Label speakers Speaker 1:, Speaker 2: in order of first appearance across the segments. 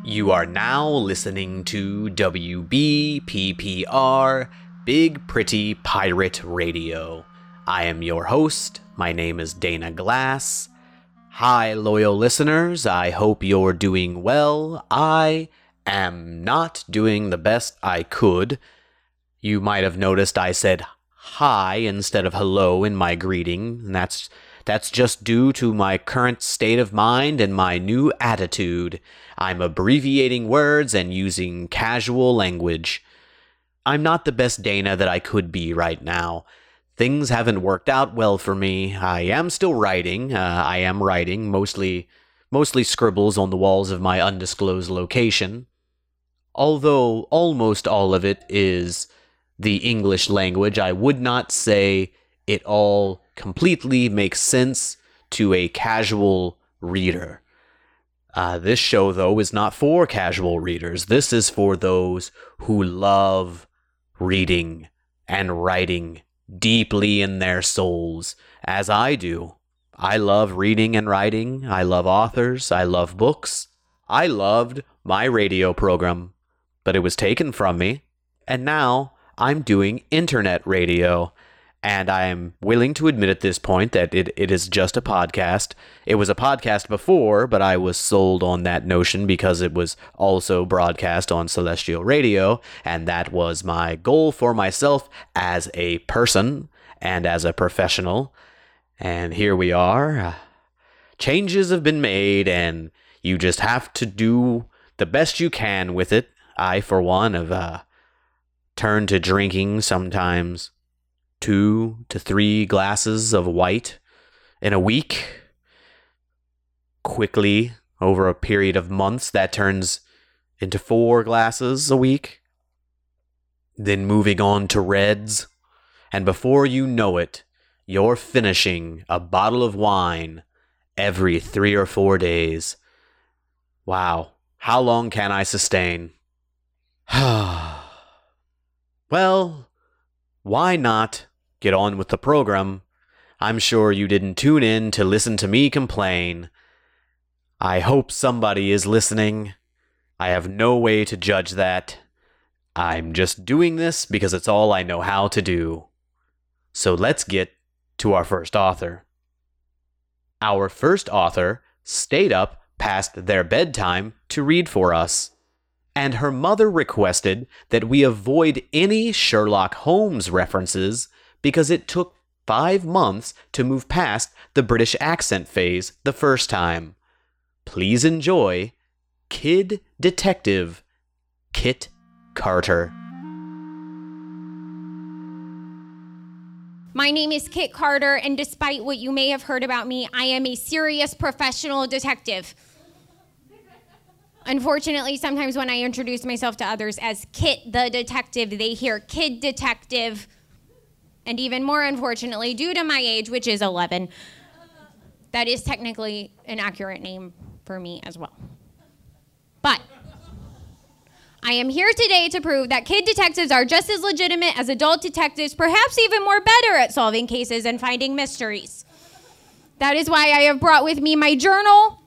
Speaker 1: You are now listening to WBPPR, Big Pretty Pirate Radio. I am your host. My name is Dana Glass. Hi, loyal listeners. I hope you're doing well. I am not doing the best I could. You might have noticed I said hi instead of hello in my greeting, and that's just due to my current state of mind and my new attitude. I'm abbreviating words and using casual language. I'm not the best Dana that I could be right now. Things haven't worked out well for me. I am still writing. I am writing, mostly scribbles on the walls of my undisclosed location. Although almost all of it is the English language, I would not say it all completely makes sense to a casual reader. This show, though, is not for casual readers. This is for those who love reading and writing deeply in their souls, as I do. I love reading and writing. I love authors. I love books. I loved my radio program, but it was taken from me, and now I'm doing internet radio. And I'm willing to admit at this point that it is just a podcast. It was a podcast before, but I was sold on that notion because it was also broadcast on Celestial Radio, and that was my goal for myself as a person and as a professional. And here we are. Changes have been made, and you just have to do the best you can with it. I, for one, have turned to drinking sometimes 2 to 3 glasses of white in a week. Quickly, over a period of months, that turns into 4 glasses a week. Then moving on to reds. And before you know it, you're finishing a bottle of wine every 3 or 4 days. Wow. How long can I sustain? Well, why not get on with the program? I'm sure you didn't tune in to listen to me complain. I hope somebody is listening. I have no way to judge that. I'm just doing this because it's all I know how to do. So let's get to our first author. Our first author stayed up past their bedtime to read for us, and her mother requested that we avoid any Sherlock Holmes references because it took 5 months to move past the British accent phase the first time. Please enjoy Kid Detective Kit Carter.
Speaker 2: My name is Kit Carter, and despite what you may have heard about me, I am a serious professional detective. Unfortunately, sometimes when I introduce myself to others as Kit the Detective, they hear Kid Detective. And even more unfortunately, due to my age, which is 11, that is technically an accurate name for me as well. But I am here today to prove that kid detectives are just as legitimate as adult detectives, perhaps even more better at solving cases and finding mysteries. That is why I have brought with me my journal.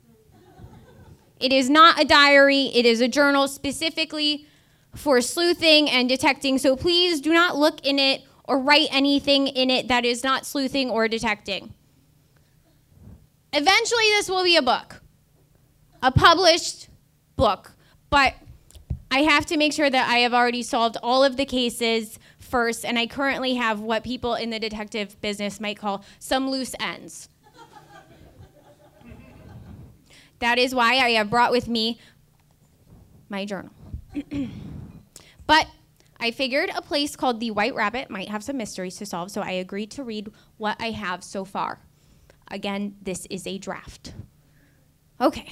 Speaker 2: It is not a diary. It is a journal specifically for sleuthing and detecting, so please do not look in it or write anything in it that is not sleuthing or detecting. Eventually, this will be a book, a published book, but I have to make sure that I have already solved all of the cases first, and I currently have what people in the detective business might call some loose ends. That is why I have brought with me my journal. But I figured a place called the White Rabbit might have some mysteries to solve, so I agreed to read what I have so far. Again, this is a draft. Okay.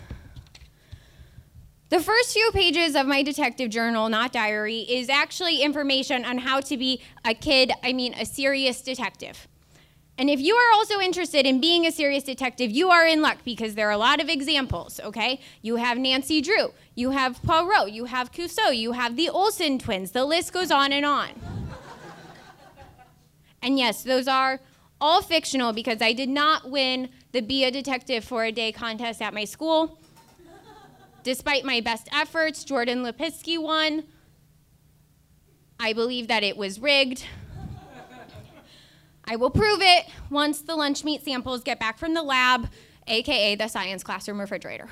Speaker 2: The first few pages of my detective journal, not diary, is actually information on how to be a serious detective. And if you are also interested in being a serious detective, you are in luck because there are a lot of examples, okay? You have Nancy Drew, you have Poirot, you have Clouseau, you have the Olsen twins. The list goes on and on. And yes, those are all fictional because I did not win the Be a Detective for a Day contest at my school. Despite my best efforts, Jordan Lipinski won. I believe that it was rigged. I will prove it once the lunch meat samples get back from the lab, AKA the science classroom refrigerator.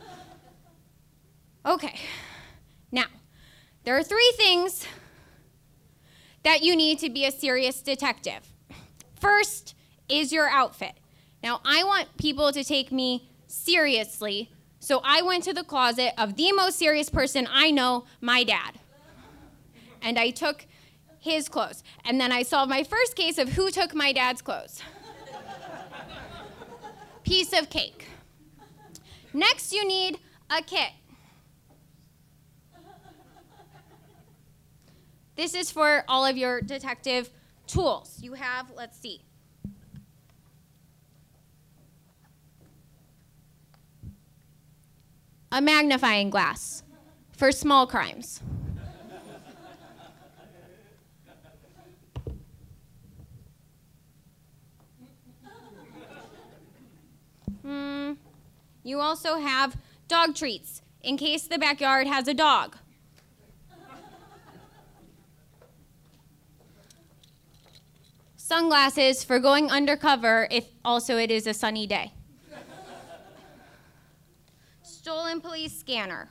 Speaker 2: Okay, now, there are 3 things that you need to be a serious detective. First is your outfit. Now, I want people to take me seriously, so I went to the closet of the most serious person I know, my dad. And I took his clothes. And then I solved my first case of who took my dad's clothes. Piece of cake. Next, you need a kit. This is for all of your detective tools. You have, let's see, a magnifying glass for small crimes. You also have dog treats in case the backyard has a dog. Sunglasses for going undercover if also it is a sunny day. Stolen police scanner.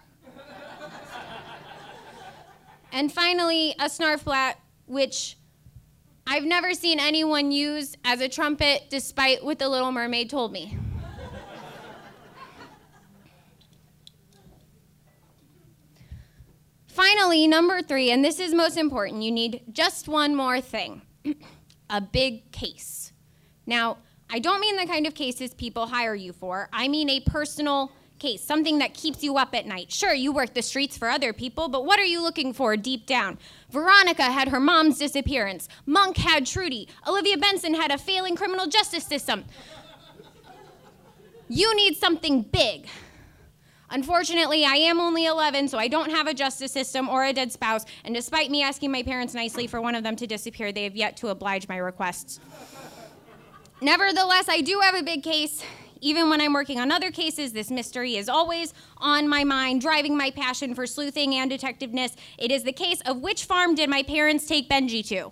Speaker 2: And finally, a snarf blat, which I've never seen anyone use as a trumpet despite what the Little Mermaid told me. Finally, number 3, and this is most important, you need just one more thing. A big case. Now, I don't mean the kind of cases people hire you for. I mean a personal case, something that keeps you up at night. Sure, you work the streets for other people, but what are you looking for deep down? Veronica had her mom's disappearance. Monk had Trudy. Olivia Benson had a failing criminal justice system. You need something big. Unfortunately, I am only 11, so I don't have a justice system or a dead spouse, and despite me asking my parents nicely for one of them to disappear, they have yet to oblige my requests. Nevertheless, I do have a big case. Even when I'm working on other cases, this mystery is always on my mind, driving my passion for sleuthing and detectiveness. It is the case of which farm did my parents take Benji to?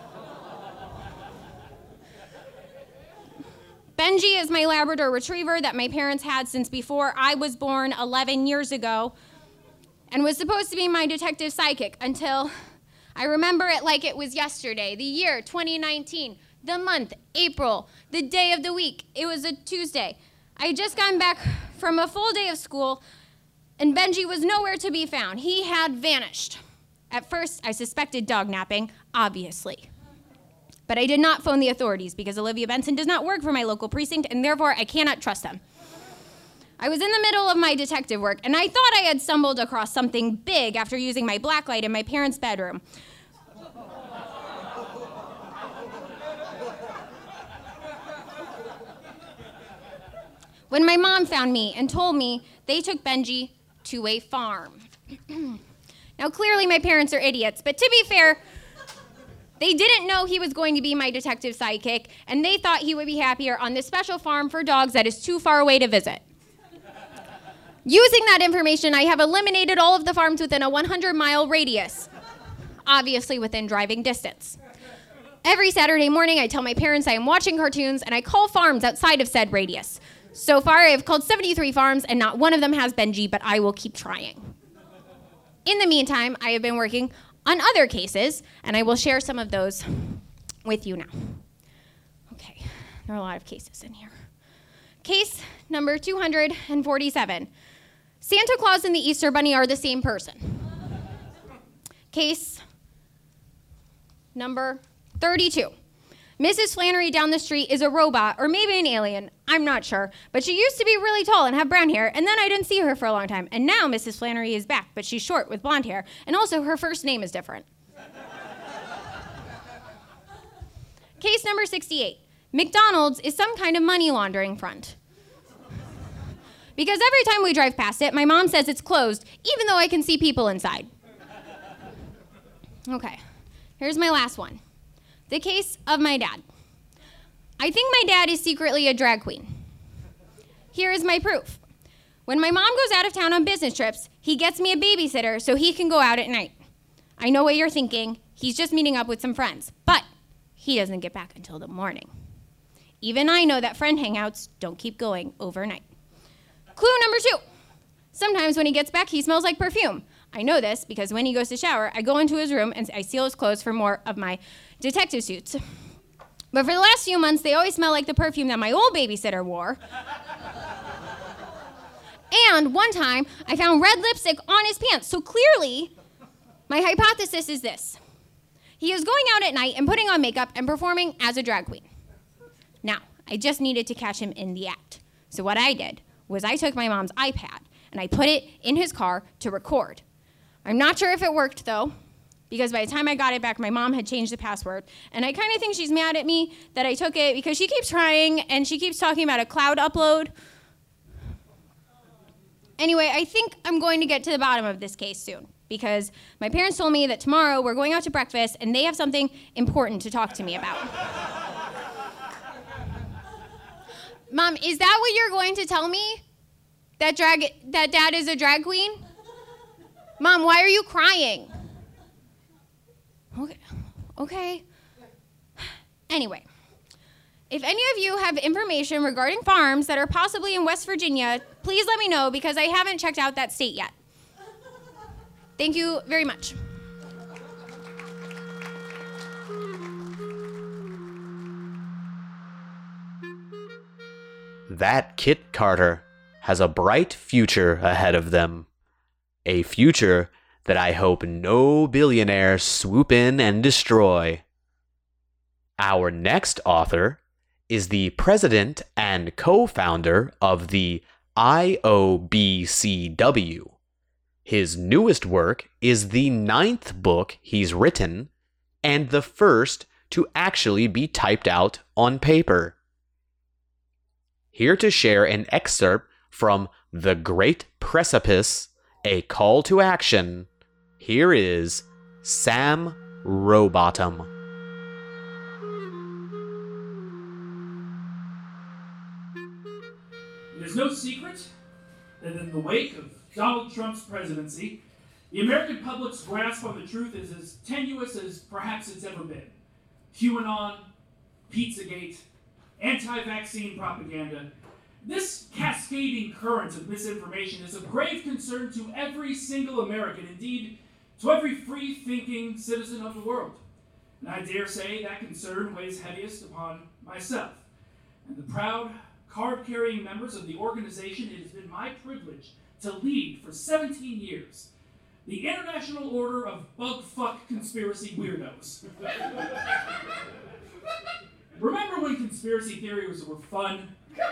Speaker 2: Benji is my Labrador retriever that my parents had since before I was born 11 years ago and was supposed to be my detective sidekick until I remember it like it was yesterday, the year 2019, the month, April, the day of the week. It was a Tuesday. I had just gotten back from a full day of school and Benji was nowhere to be found. He had vanished. At first, I suspected dog napping, obviously. But I did not phone the authorities because Olivia Benson does not work for my local precinct, and therefore I cannot trust them. I was in the middle of my detective work, and I thought I had stumbled across something big after using my blacklight in my parents' bedroom. When my mom found me and told me they took Benji to a farm. Now, clearly my parents are idiots, but to be fair, they didn't know he was going to be my detective sidekick, and they thought he would be happier on this special farm for dogs that is too far away to visit. Using that information, I have eliminated all of the farms within a 100-mile radius, obviously within driving distance. Every Saturday morning, I tell my parents I am watching cartoons, and I call farms outside of said radius. So far, I have called 73 farms, and not one of them has Benji, but I will keep trying. In the meantime, I have been working on other cases, and I will share some of those with you now. Okay, there are a lot of cases in here. Case number 247. Santa Claus and the Easter Bunny are the same person. Case number 32. Mrs. Flannery down the street is a robot, or maybe an alien, I'm not sure, but she used to be really tall and have brown hair, and then I didn't see her for a long time, and now Mrs. Flannery is back, but she's short with blonde hair, and also her first name is different. Case number 68. McDonald's is some kind of money laundering front. Because every time we drive past it, my mom says it's closed, even though I can see people inside. Okay, here's my last one. The case of my dad. I think my dad is secretly a drag queen. Here is my proof. When my mom goes out of town on business trips, he gets me a babysitter so he can go out at night. I know what you're thinking. He's just meeting up with some friends. But he doesn't get back until the morning. Even I know that friend hangouts don't keep going overnight. Clue number 2. Sometimes when he gets back, he smells like perfume. I know this because when he goes to shower, I go into his room and I steal his clothes for more of my detective suits. But for the last few months, they always smell like the perfume that my old babysitter wore. And one time, I found red lipstick on his pants. So clearly, my hypothesis is this. He is going out at night and putting on makeup and performing as a drag queen. Now, I just needed to catch him in the act. So what I did was I took my mom's iPad and I put it in his car to record. I'm not sure if it worked, though, because by the time I got it back, my mom had changed the password. And I kind of think she's mad at me that I took it because she keeps trying and she keeps talking about a cloud upload. Anyway, I think I'm going to get to the bottom of this case soon because my parents told me that tomorrow we're going out to breakfast and they have something important to talk to me about. Mom, is that what you're going to tell me? That Dad is a drag queen? Mom, why are you crying? Okay. Anyway, if any of you have information regarding farms that are possibly in West Virginia, please let me know because I haven't checked out that state yet. Thank you very much.
Speaker 1: That Kit Carter has a bright future ahead of them. A future that I hope no billionaires swoop in and destroy. Our next author is the president and co-founder of the IOBCW. His newest work is the 9th book he's written and the first to actually be typed out on paper. Here to share an excerpt from The Great Precipice, A Call to Action, here is Sam Rowbottom.
Speaker 3: It is no secret that in the wake of Donald Trump's presidency, the American public's grasp on the truth is as tenuous as perhaps it's ever been. QAnon, Pizzagate, anti-vaccine propaganda. This cascading current of misinformation is of grave concern to every single American, indeed, to every free-thinking citizen of the world. And I dare say that concern weighs heaviest upon myself. And the proud, card-carrying members of the organization it has been my privilege to lead for 17 years, the International Order of Bugfuck Conspiracy Weirdos. Remember when conspiracy theories were fun?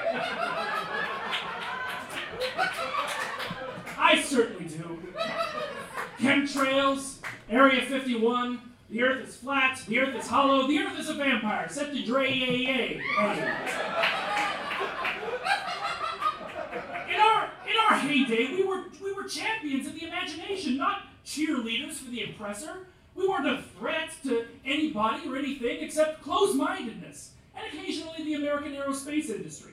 Speaker 3: I certainly do. Chemtrails, Area 51, the Earth is flat, the Earth is hollow, the Earth is a vampire, set to Dre yay. In our heyday, we were champions of the imagination, not cheerleaders for the oppressor. We weren't a threat to anybody or anything except closed-mindedness, and occasionally the American aerospace industry.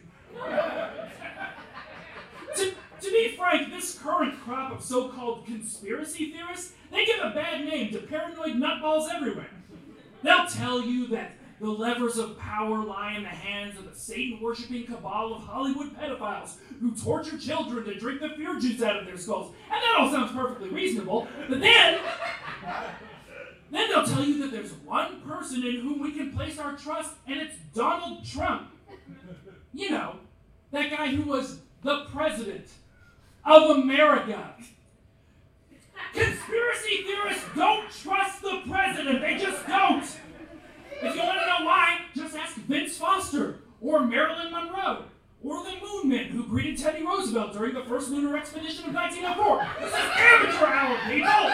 Speaker 3: To be frank, this current crop of so-called conspiracy theorists, they give a bad name to paranoid nutballs everywhere. They'll tell you that the levers of power lie in the hands of the Satan-worshipping cabal of Hollywood pedophiles who torture children to drink the fear juice out of their skulls. And that all sounds perfectly reasonable, but then they'll tell you that there's one person in whom we can place our trust, and it's Donald Trump. You know, that guy who was the president of America. Conspiracy theorists don't trust the president. They just don't. If you want to know why, just ask Vince Foster, or Marilyn Monroe, or the Moon Men who greeted Teddy Roosevelt during the first lunar expedition of 1904. This is amateur hour, people!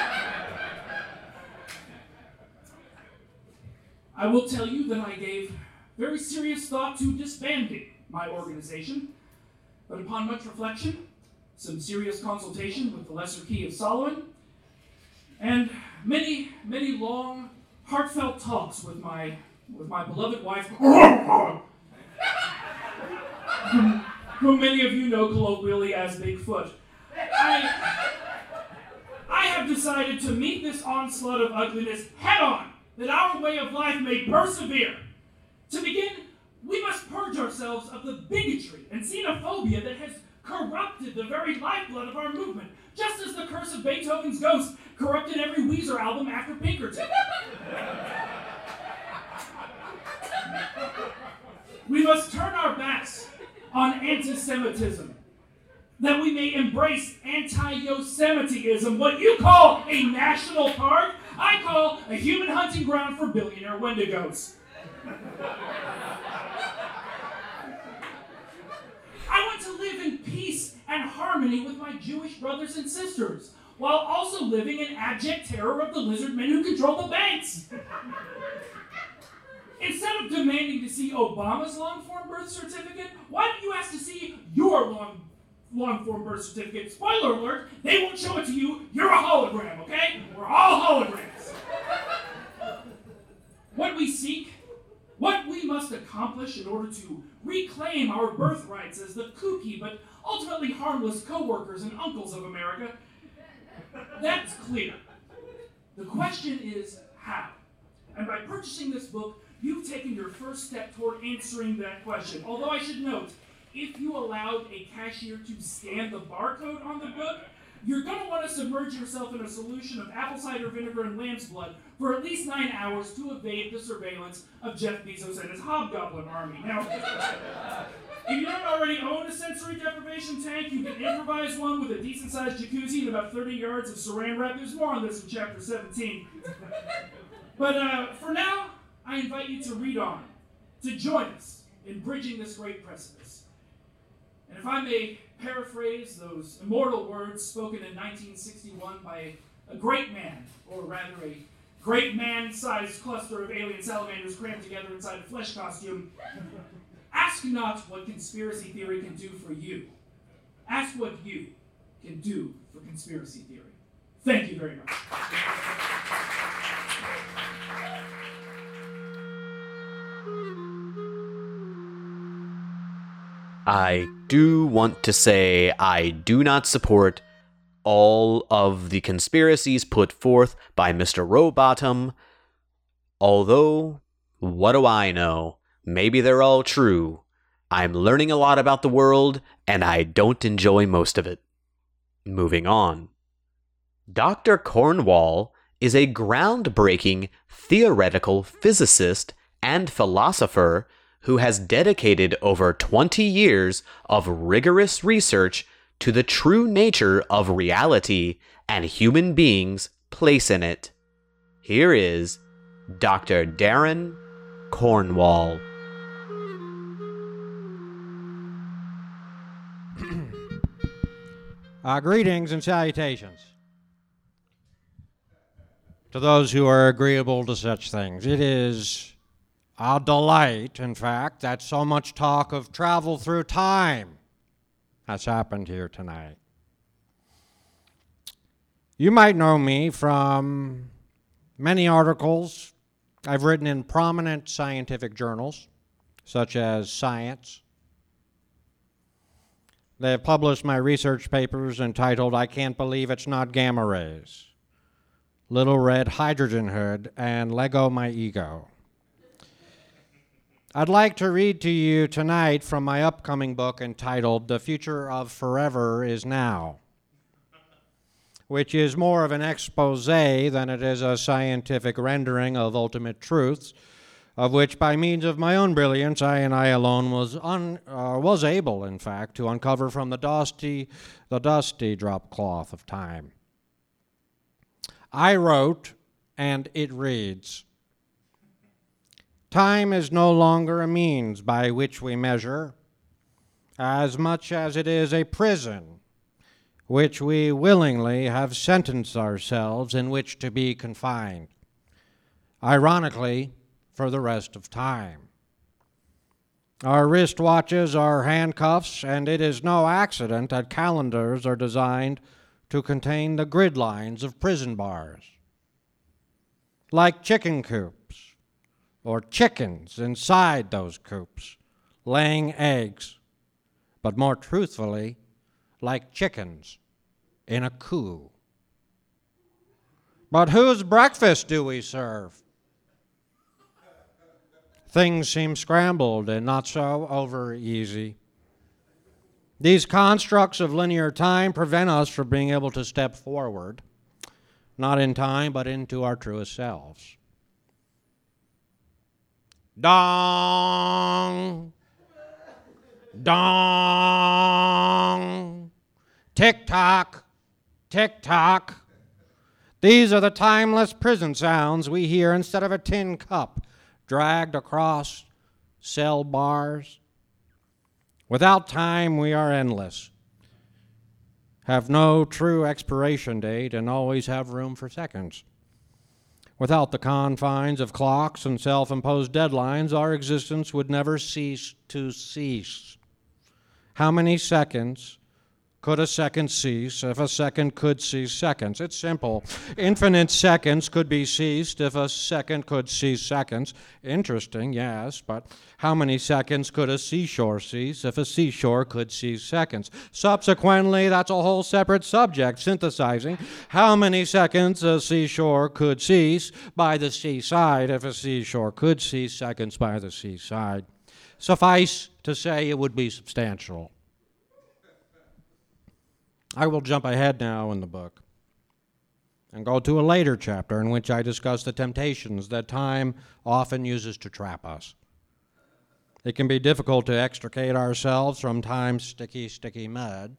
Speaker 3: I will tell you that I gave very serious thought to disbanding my organization, but upon much reflection, some serious consultation with the Lesser Key of Solomon, and many, many long, heartfelt talks with my beloved wife, whom many of you know colloquially as Bigfoot. I have decided to meet this onslaught of ugliness head on, that our way of life may persevere. To begin, we must purge ourselves of the bigotry and xenophobia that has corrupted the very lifeblood of our movement, just as the curse of Beethoven's ghost corrupted every Weezer album after Pinkerton. We must turn our backs on anti-Semitism, that we may embrace anti-Yosemitism, what you call a national park, I call a human hunting ground for billionaire Wendigos. I want to live in peace and harmony with my Jewish brothers and sisters, while also living in abject terror of the lizard men who control the banks. Instead of demanding to see Obama's long-form birth certificate, why don't you ask to see your long-form birth certificate? Spoiler alert, they won't show it to you. You're a hologram, okay? We're all holograms. What we seek, what we must accomplish in order to reclaim our birthrights as the kooky but ultimately harmless co-workers and uncles of America, that's clear. The question is how. And by purchasing this book, you've taken your first step toward answering that question. Although I should note, if you allowed a cashier to scan the barcode on the book, you're going to want to submerge yourself in a solution of apple cider vinegar and lamb's blood for at least 9 hours to evade the surveillance of Jeff Bezos and his hobgoblin army. Now, if you don't already own a sensory deprivation tank, you can improvise one with a decent-sized jacuzzi and about 30 yards of saran wrap. There's more on this in chapter 17. But for now, I invite you to read on, to join us in bridging this great precipice. And if I may paraphrase those immortal words spoken in 1961 by a great man, or rather a great man-sized cluster of alien salamanders crammed together inside a flesh costume, ask not what conspiracy theory can do for you. Ask what you can do for conspiracy theory. Thank you very much.
Speaker 1: I do want to say I do not support all of the conspiracies put forth by Mr. Rowbottom, although, what do I know? Maybe they're all true. I'm learning a lot about the world, and I don't enjoy most of it. Moving on. Dr. Cornwall is a groundbreaking theoretical physicist and philosopher who has dedicated over 20 years of rigorous research to the true nature of reality and human beings' place in it. Here is Dr. Darren Cornwall.
Speaker 4: Greetings and salutations to those who are agreeable to such things. It is a delight, in fact, that so much talk of travel through time has happened here tonight. You might know me from many articles I've written in prominent scientific journals, such as Science. They have published my research papers entitled, "I Can't Believe It's Not Gamma Rays," "Little Red Hydrogen Hood," and "Lego My Ego." I'd like to read to you tonight from my upcoming book entitled "The Future of Forever Is Now," which is more of an expose than it is a scientific rendering of ultimate truths, of which, by means of my own brilliance, I and I alone was able, in fact, to uncover from the dusty drop cloth of time. I wrote, and it reads, "Time is no longer a means by which we measure, as much as it is a prison which we willingly have sentenced ourselves in which to be confined, ironically, for the rest of time. Our wristwatches are handcuffs, and it is no accident that calendars are designed to contain the grid lines of prison bars. Like chicken coops, or chickens inside those coops, laying eggs, but more truthfully, like chickens in a coop. But whose breakfast do we serve? Things seem scrambled and not so over easy. These constructs of linear time prevent us from being able to step forward, not in time, but into our truest selves. Dong! Dong! Tick-tock! Tick-tock! These are the timeless prison sounds we hear instead of a tin cup dragged across cell bars. Without time, we are endless, have no true expiration date, and always have room for seconds. Without the confines of clocks and self-imposed deadlines, our existence would never cease to cease. How many seconds could a second cease if a second could cease seconds? It's simple. Infinite seconds could be ceased if a second could cease seconds. Interesting, yes, but how many seconds could a seashore cease if a seashore could cease seconds? Subsequently, that's a whole separate subject, synthesizing how many seconds a seashore could cease by the seaside if a seashore could cease seconds by the seaside. Suffice to say, it would be substantial. I will jump ahead now in the book and go to a later chapter in which I discuss the temptations that time often uses to trap us. It can be difficult to extricate ourselves from time's sticky, sticky mud.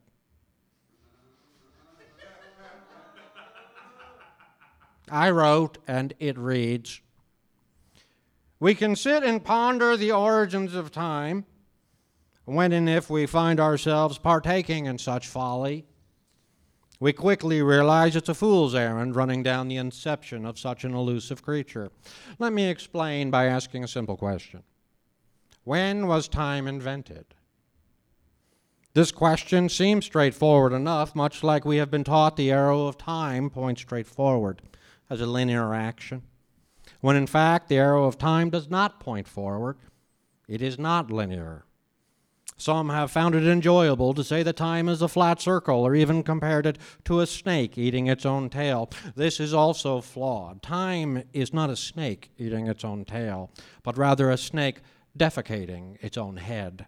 Speaker 4: I wrote, and it reads, "We can sit and ponder the origins of time when and if we find ourselves partaking in such folly. We quickly realize it's a fool's errand running down the inception of such an elusive creature. Let me explain by asking a simple question. When was time invented? This question seems straightforward enough, much like we have been taught the arrow of time points straight forward as a linear action, when in fact the arrow of time does not point forward. It is not linear. Some have found it enjoyable to say that time is a flat circle, or even compared it to a snake eating its own tail. This is also flawed. Time is not a snake eating its own tail, but rather a snake defecating its own head.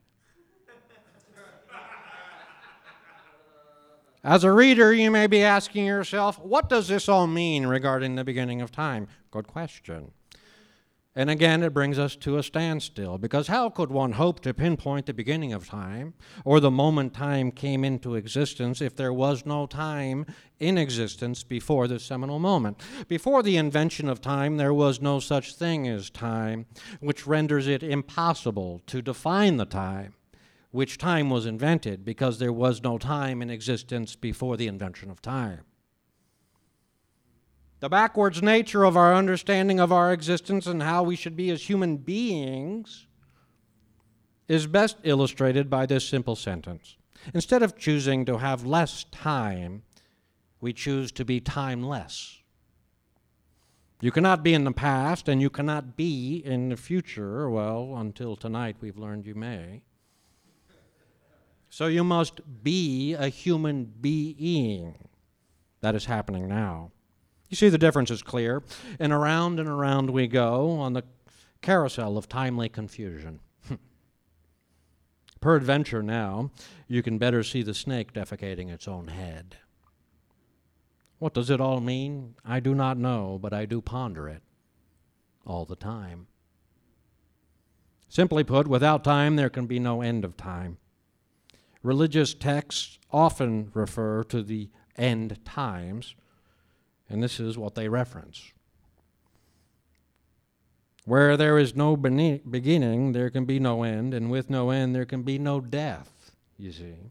Speaker 4: As a reader, you may be asking yourself, what does this all mean regarding the beginning of time? Good question. And again, it brings us to a standstill, because how could one hope to pinpoint the beginning of time, or the moment time came into existence, if there was no time in existence before the seminal moment? Before the invention of time, there was no such thing as time, which renders it impossible to define the time, which time was invented, because there was no time in existence before the invention of time. The backwards nature of our understanding of our existence and how we should be as human beings is best illustrated by this simple sentence. Instead of choosing to have less time, we choose to be timeless. You cannot be in the past, and you cannot be in the future. Well, until tonight we've learned you may. So you must be a human being. That is happening now. You see, the difference is clear, and around we go on the carousel of timely confusion. Peradventure now, you can better see the snake defecating its own head. What does it all mean? I do not know, but I do ponder it all the time. Simply put, without time, there can be no end of time. Religious texts often refer to the end times, and this is what they reference. Where there is no beginning, there can be no end, and with no end, there can be no death, you see.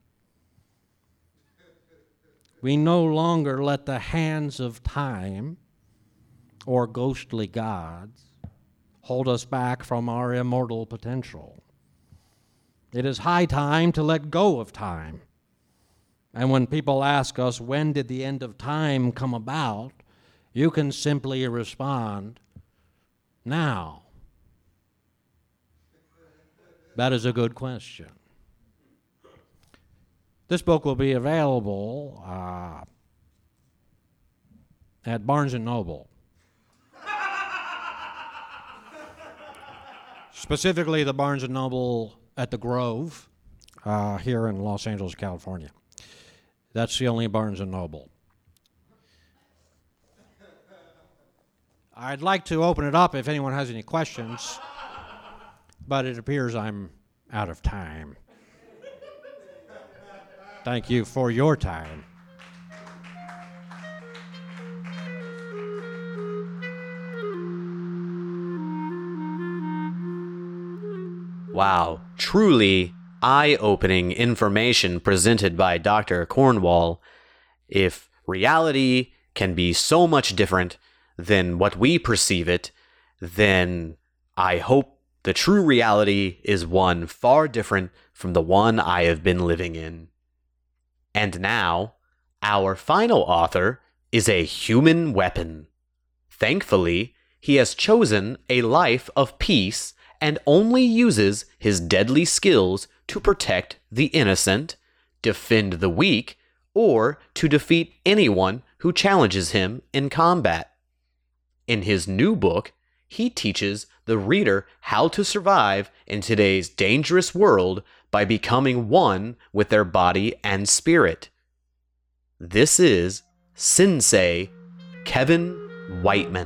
Speaker 4: We no longer let the hands of time or ghostly gods hold us back from our immortal potential. It is high time to let go of time. And when people ask us, when did the end of time come about, you can simply respond, now. That is a good question. This book will be available at Barnes & Noble. Specifically, the Barnes & Noble at the Grove here in Los Angeles, California. That's the only Barnes & Noble. I'd like to open it up if anyone has any questions, but it appears I'm out of time. Thank you for your time.
Speaker 1: Wow, truly eye-opening information presented by Dr. Cornwall. If reality can be so much different than what we perceive it, then I hope the true reality is one far different from the one I have been living in. And now, our final author is a human weapon. Thankfully, he has chosen a life of peace and only uses his deadly skills to protect the innocent, defend the weak, or to defeat anyone who challenges him in combat. In his new book, he teaches the reader how to survive in today's dangerous world by becoming one with their body and spirit. This is Sensei Kevin Whiteman.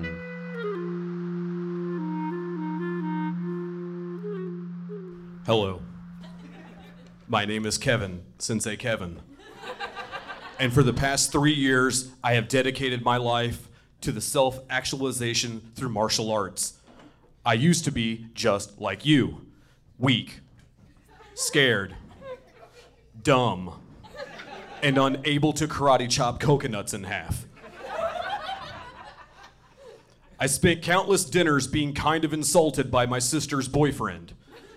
Speaker 5: Hello. My name is Kevin, Sensei Kevin. And for the past 3 years, I have dedicated my life to the self-actualization through martial arts. I used to be just like you, weak, scared, dumb, and unable to karate chop coconuts in half. I spent countless dinners being kind of insulted by my sister's boyfriend.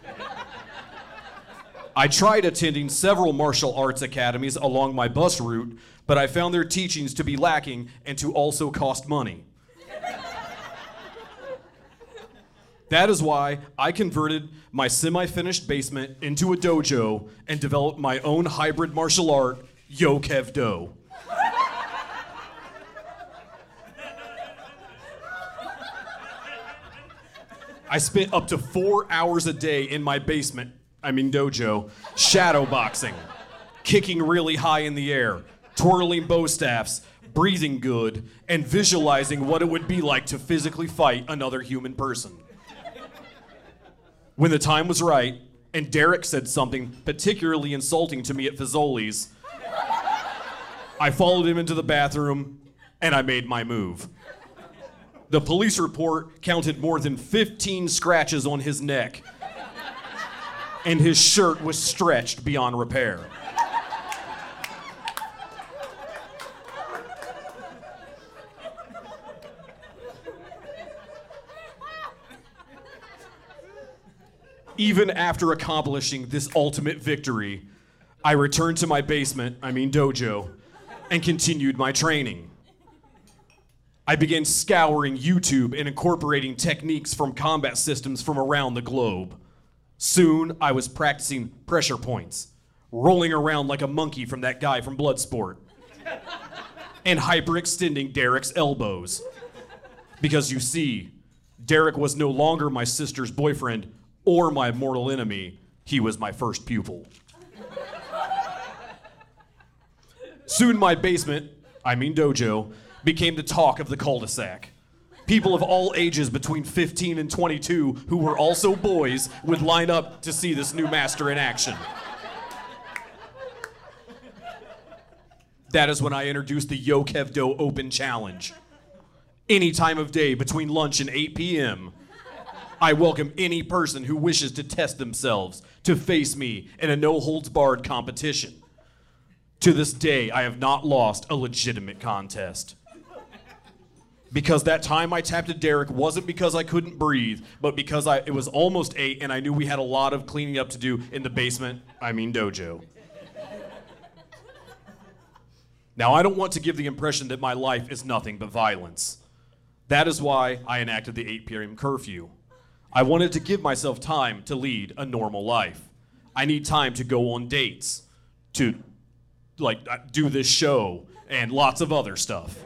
Speaker 5: I tried attending several martial arts academies along my bus route, but I found their teachings to be lacking and to also cost money. That is why I converted my semi-finished basement into a dojo and developed my own hybrid martial art, Yo Kev Do. I spent up to 4 hours a day in my basement, dojo, shadow boxing, kicking really high in the air, twirling bow staffs, breathing good, and visualizing what it would be like to physically fight another human person. When the time was right, and Derek said something particularly insulting to me at Fazoli's, I followed him into the bathroom, and I made my move. The police report counted more than 15 scratches on his neck, and his shirt was stretched beyond repair. Even after accomplishing this ultimate victory, I returned to my basement, dojo, and continued my training. I began scouring YouTube and incorporating techniques from combat systems from around the globe. Soon, I was practicing pressure points, rolling around like a monkey from that guy from Bloodsport, and hyperextending Derek's elbows. Because you see, Derek was no longer my sister's boyfriend or my mortal enemy. He was my first pupil. Soon my basement, dojo, became the talk of the cul-de-sac. People of all ages between 15 and 22 who were also boys would line up to see this new master in action. That is when I introduced the Yo Kev Do Open Challenge. Any time of day between lunch and 8 p.m., I welcome any person who wishes to test themselves to face me in a no-holds-barred competition. To this day, I have not lost a legitimate contest. Because that time I tapped at Derek wasn't because I couldn't breathe, but because it was almost 8 and I knew we had a lot of cleaning up to do in the basement, dojo. Now, I don't want to give the impression that my life is nothing but violence. That is why I enacted the 8 p.m. curfew. I wanted to give myself time to lead a normal life. I need time to go on dates, to do this show and lots of other stuff.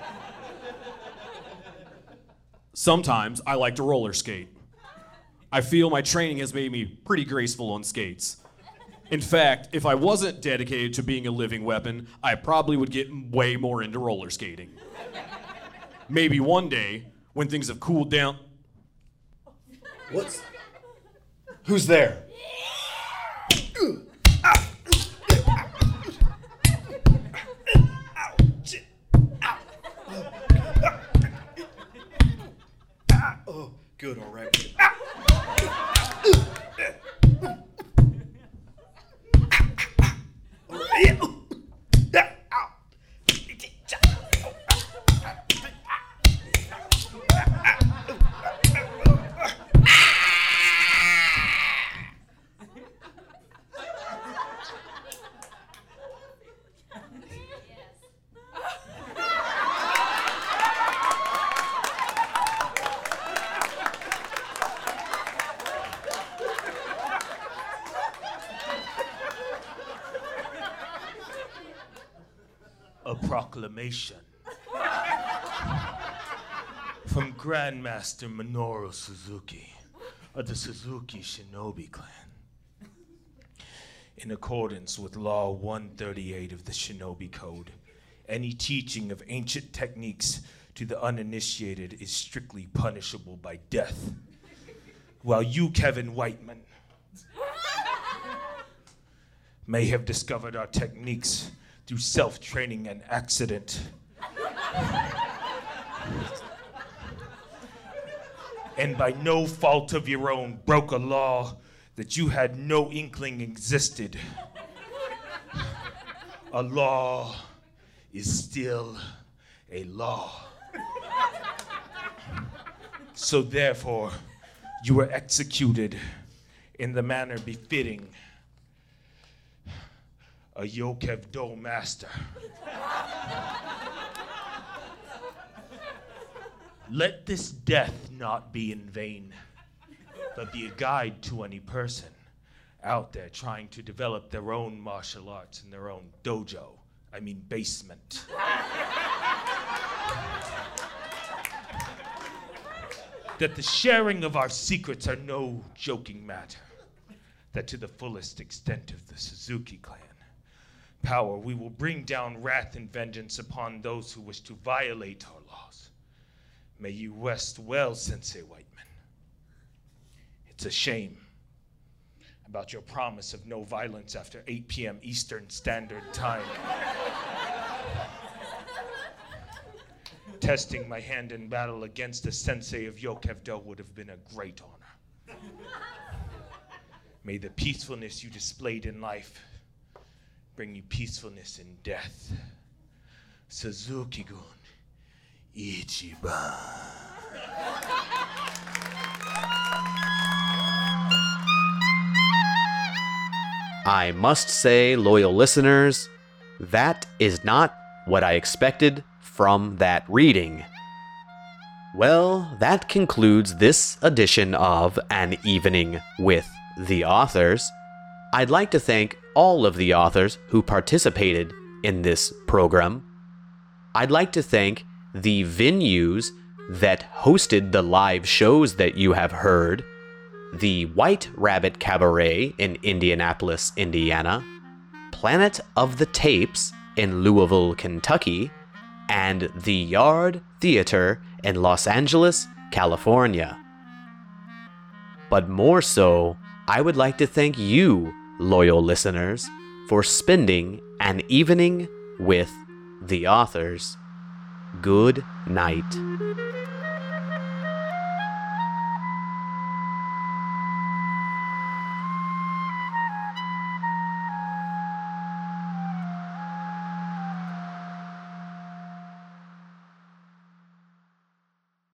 Speaker 5: Sometimes I like to roller skate. I feel my training has made me pretty graceful on skates. In fact, if I wasn't dedicated to being a living weapon, I probably would get way more into roller skating. Maybe one day, when things have cooled down.
Speaker 6: Who's there? Oh, good, all right.
Speaker 7: A proclamation from Grandmaster Minoru Suzuki of the Suzuki Shinobi Clan. In accordance with Law 138 of the Shinobi Code, any teaching of ancient techniques to the uninitiated is strictly punishable by death. While you, Kevin Whiteman, may have discovered our techniques through self-training and accident, and by no fault of your own broke a law that you had no inkling existed. A law is still a law. So therefore, you were executed in the manner befitting a Yokev-Do master. Let this death not be in vain, but be a guide to any person out there trying to develop their own martial arts in their own basement. That the sharing of our secrets are no joking matter. That to the fullest extent of the Suzuki clan power, we will bring down wrath and vengeance upon those who wish to violate our laws. May you rest well, Sensei Whiteman. It's a shame about your promise of no violence after 8 p.m. Eastern Standard Time. Testing my hand in battle against the Sensei of Yokev-Do would have been a great honor. May the peacefulness you displayed in life bring you peacefulness in death. Suzuki-gun Ichiban.
Speaker 1: I must say, loyal listeners, that is not what I expected from that reading. Well, that concludes this edition of An Evening with the Authors. I'd like to thank all of the authors who participated in this program. I'd like to thank the venues that hosted the live shows that you have heard: the White Rabbit Cabaret in Indianapolis, Indiana, Planet of the Tapes in Louisville, Kentucky, and the Yard Theater in Los Angeles, California. But more so, I would like to thank you, loyal listeners, for spending an evening with the authors. Good night.